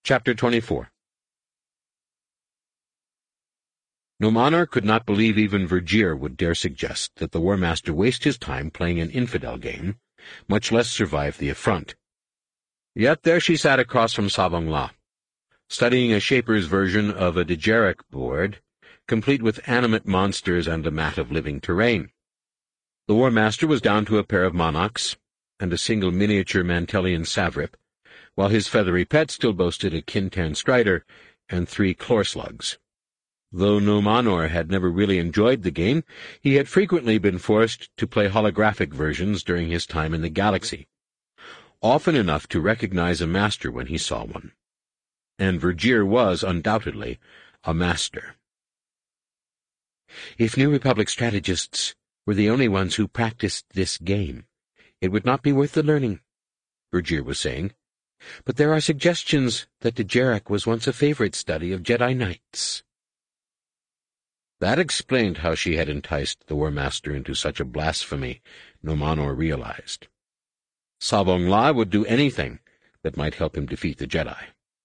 Chapter 24. Numanor could not believe even Vergir would dare suggest that the War Master waste his time playing an infidel game, much less survive the affront. Yet there she sat across from Savong La, studying a shaper's version of a Dejarik board, complete with animate monsters and a mat of living terrain. The War Master was down to a pair of monarchs and a single miniature Mantellian Savrip, while his feathery pet still boasted a Kintan Strider and 3 Clorslugs. Though Numanor had never really enjoyed the game, he had frequently been forced to play holographic versions during his time in the galaxy, often enough to recognize a master when he saw one. And Vergir was, undoubtedly, a master. If New Republic strategists were the only ones who practiced this game, it would not be worth the learning, Vergir was saying. But there are suggestions that Dejarik was once a favorite study of Jedi Knights. That explained how she had enticed the War Master into such a blasphemy, Numanor realized. Savong La would do anything that might help him defeat the Jedi.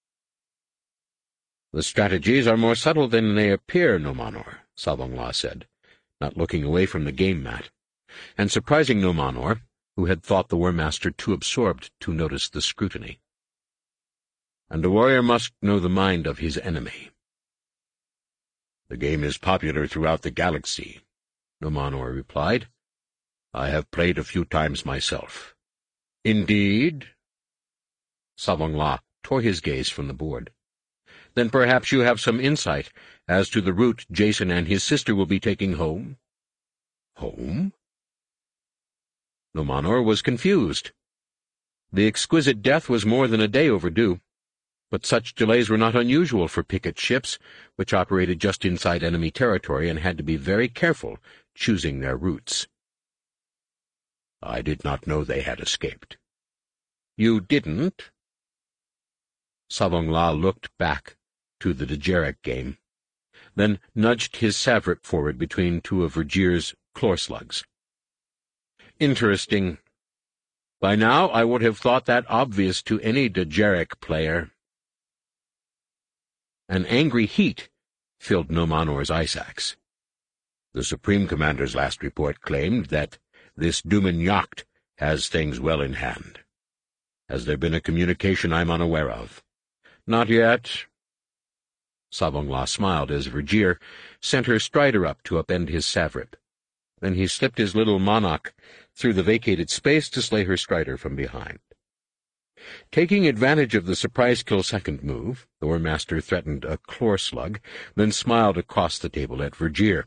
The strategies are more subtle than they appear, Numanor, Savong La said, not looking away from the game mat, and surprising Numanor, who had thought the War Master too absorbed to notice the scrutiny. And a warrior must know the mind of his enemy. The game is popular throughout the galaxy, Numanor replied. I have played a few times myself. Indeed? Savong La tore his gaze from the board. Then perhaps you have some insight as to the route Jacen and his sister will be taking home? Home? Numanor was confused. The exquisite death was more than a day overdue, but such delays were not unusual for picket ships, which operated just inside enemy territory and had to be very careful choosing their routes. I did not know they had escaped. You didn't? Savong La looked back to the Dejarik game, then nudged his Savrip forward between 2 of Vergir's Clorslugs. Interesting. By now I would have thought that obvious to any Dejarik player. An angry heat filled Numanor's ice axe. The Supreme Commander's last report claimed that this Duman Yacht has things well in hand. Has there been a communication I'm unaware of? Not yet. Savong La smiled as Vergir sent her Strider up to upend his Savrip. Then he slipped his little monarch through the vacated space to slay her Strider from behind. Taking advantage of the surprise kill second move, the War Master threatened a Clorslug, then smiled across the table at Vergir.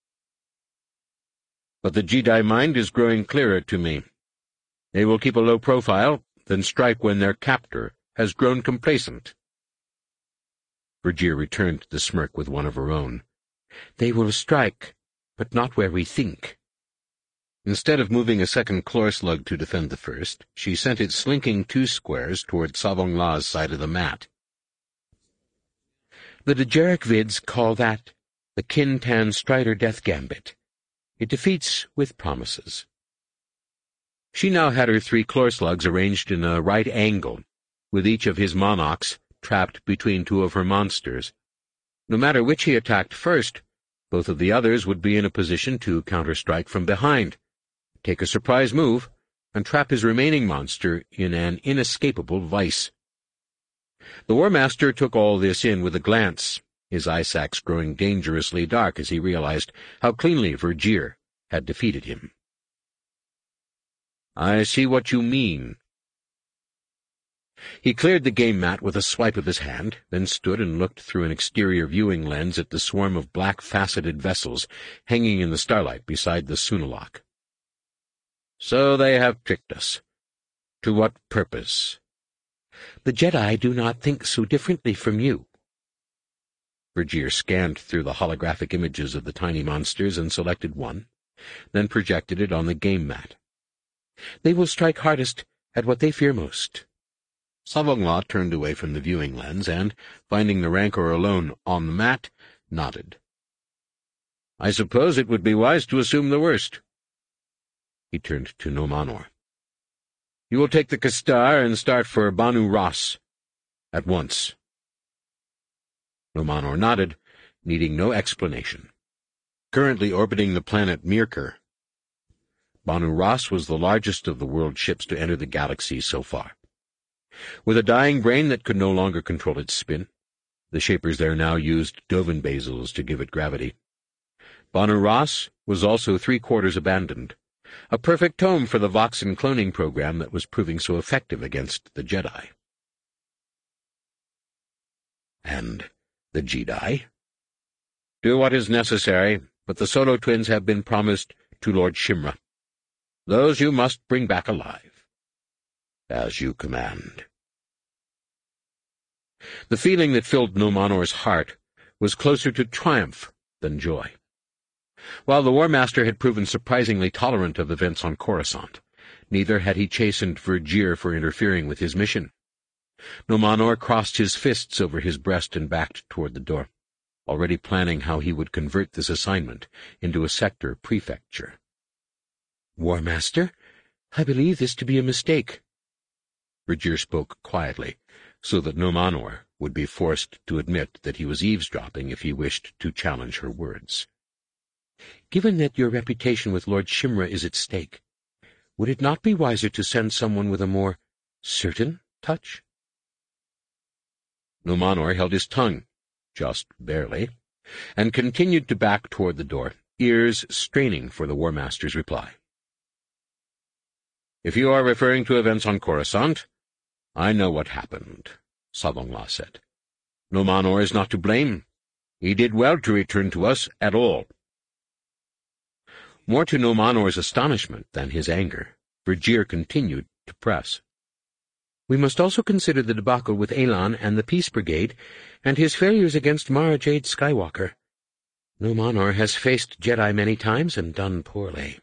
But the Jedi mind is growing clearer to me. They will keep a low profile, then strike when their captor has grown complacent. Vergir returned the smirk with one of her own. They will strike, but not where we think. Instead of moving a second Clorslug to defend the first, she sent it slinking 2 squares toward Savong La's side of the mat. The Dejarik vids call that the Kintan Strider Death Gambit. It defeats with promises. She now had her 3 Clorslugs arranged in a right angle, with each of his monarchs trapped between 2 of her monsters. No matter which he attacked first, both of the others would be in a position to counter-strike from behind, take a surprise move, and trap his remaining monster in an inescapable vice. The War Master took all this in with a glance, his eye sacs growing dangerously dark as he realized how cleanly Vergir had defeated him. I see what you mean. He cleared the game mat with a swipe of his hand, then stood and looked through an exterior viewing lens at the swarm of black-faceted vessels hanging in the starlight beside the Sunalak. So they have tricked us. To what purpose? The Jedi do not think so differently from you. Vergir scanned through the holographic images of the tiny monsters and selected one, then projected it on the game mat. They will strike hardest at what they fear most. Savong La turned away from the viewing lens and, finding the Rancor alone on the mat, nodded. I suppose it would be wise to assume the worst. He turned to Numanor. You will take the Kastar and start for Banu Ras at once. Numanor nodded, needing no explanation. Currently orbiting the planet Mirkr, Banu Ras was the largest of the world ships to enter the galaxy so far. With a dying brain that could no longer control its spin, the Shapers there now used Dovin basils to give it gravity. Banu Ras was also 3/4 abandoned, a perfect home for the Voxen cloning program that was proving so effective against the Jedi. And the Jedi? Do what is necessary, but the Solo twins have been promised to Lord Shimra. Those you must bring back alive. As you command. The feeling that filled Numanor's heart was closer to triumph than joy. While the War Master had proven surprisingly tolerant of events on Coruscant, neither had he chastened Vergere for interfering with his mission. Numanor crossed his fists over his breast and backed toward the door, already planning how he would convert this assignment into a sector prefecture. "War Master, I believe this to be a mistake." Vergere spoke quietly, so that Numanor would be forced to admit that he was eavesdropping if he wished to challenge her words. "Given that your reputation with Lord Shimra is at stake, would it not be wiser to send someone with a more certain touch?" Numanor held his tongue, just barely, and continued to back toward the door, ears straining for the War Master's reply. "If you are referring to events on Coruscant, I know what happened," Savong La said. "Numanor is not to blame. He did well to return to us at all." More to Numanor's astonishment than his anger, Vergere continued to press. "We must also consider the debacle with Elan and the Peace Brigade, and his failures against Mara Jade Skywalker. Numanor has faced Jedi many times and done poorly."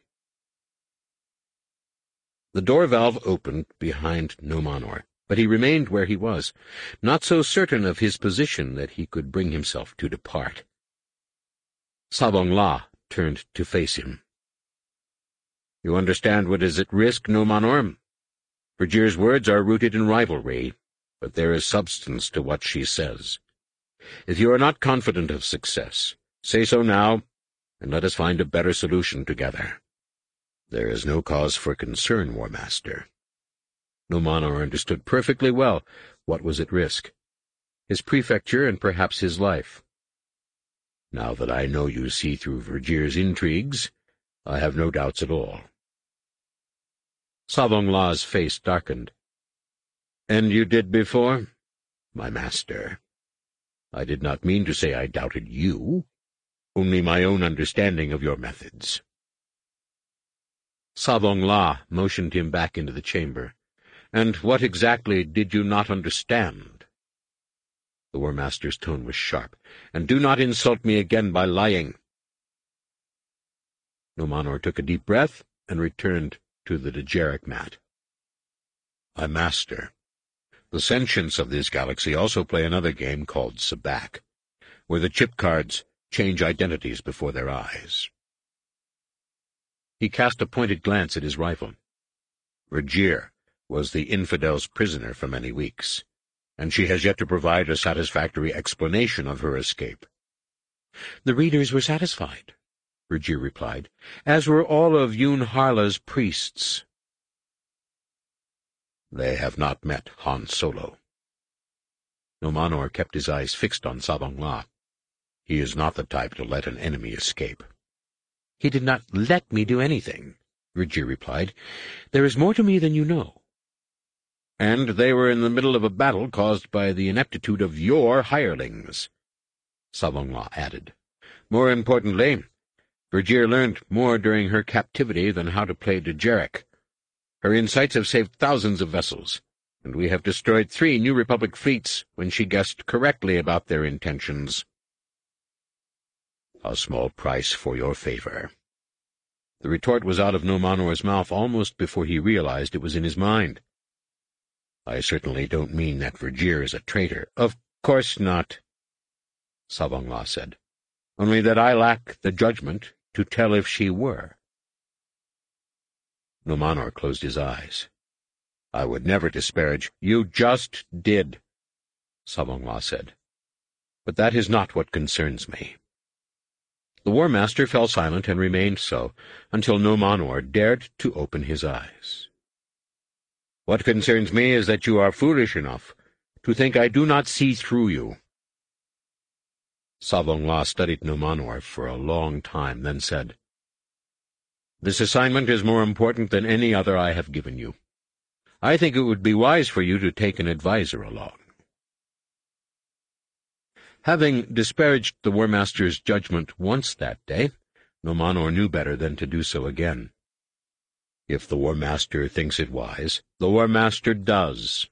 The door valve opened behind Numanor, but he remained where he was, not so certain of his position that he could bring himself to depart. Savong La turned to face him. "You understand what is at risk, Numanor? Vergere's words are rooted in rivalry, but there is substance to what she says. If you are not confident of success, say so now, and let us find a better solution together." "There is no cause for concern, War Master." Numanor understood perfectly well what was at risk. His prefecture and perhaps his life. "Now that I know you see through Vergere's intrigues, I have no doubts at all." Savong La's face darkened. "And you did before?" "My master, I did not mean to say I doubted you, only my own understanding of your methods." Savong La motioned him back into the chamber. "And what exactly did you not understand?" The War Master's tone was sharp. "And do not insult me again by lying." Numanor took a deep breath and returned to the Dejeric mat. "My master, the sentients of this galaxy also play another game called Sabacc, where the chip cards change identities before their eyes." He cast a pointed glance at his rifle. "Vergere was the infidel's prisoner for many weeks, and she has yet to provide a satisfactory explanation of her escape." "The readers were satisfied," Vergere replied, "as were all of Yun Harla's priests." "They have not met Han Solo." Numanor kept his eyes fixed on Savong La. "He is not the type to let an enemy escape." "He did not let me do anything," Vergere replied. "There is more to me than you know." "And they were in the middle of a battle caused by the ineptitude of your hirelings," Savong La added. "More importantly, Vergere learned more during her captivity than how to play Dejeric. Her insights have saved thousands of vessels, and we have destroyed 3 New Republic fleets when she guessed correctly about their intentions." "A small price for your favor." The retort was out of Numanor's mouth almost before he realized it was in his mind. "I certainly don't mean that Vergere is a traitor." "Of course not," Savong La said. "Only that I lack the judgment to tell if she were." Numanor closed his eyes. "I would never disparage—" "You just did," Savong La said. But that is not what concerns me." The War Master fell silent and remained so, until Numanor dared to open his eyes. "What concerns me is that you are foolish enough to think I do not see through you." Savongla studied Numanor for a long time, then said, "This assignment is more important than any other I have given you. I think it would be wise for you to take an adviser along." Having disparaged the War Master's judgment once that day, Numanor knew better than to do so again. If the War Master thinks it wise, the War Master does.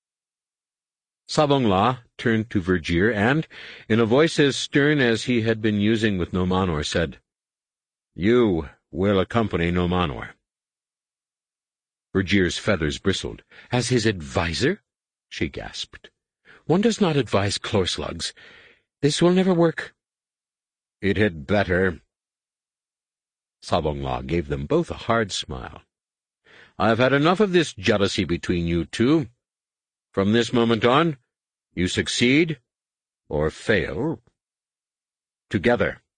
Savongla turned to Vergir and, in a voice as stern as he had been using with Numanor, said, "You will accompany Numanor." Vergir's feathers bristled. "As his adviser?" she gasped. "One does not advise clorslugs. This will never work." "It had better." Savongla gave them both a hard smile. "I've had enough of this jealousy between you two. From this moment on, you succeed or fail together."